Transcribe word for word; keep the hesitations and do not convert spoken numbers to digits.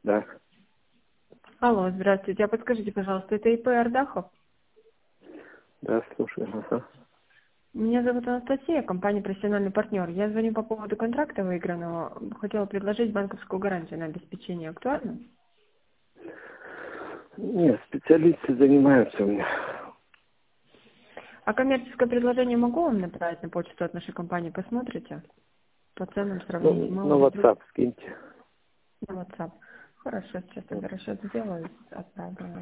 Да, Алло, здравствуйте. А подскажите, пожалуйста, это ИП Ардахов? да, слушаю. Ага. Меня зовут Анастасия, компания «Профессиональный партнер». Я звоню по поводу контракта выигранного. Хотела предложить банковскую гарантию на обеспечение. Актуально? Нет, специалисты занимаются у меня. А коммерческое предложение могу вам направить на почту от нашей компании? Посмотрите? По ценам сравните. Ну, Мы на уже WhatsApp скиньте. на WhatsApp. Хорошо, сейчас тогда расчет сделаю, отправлю.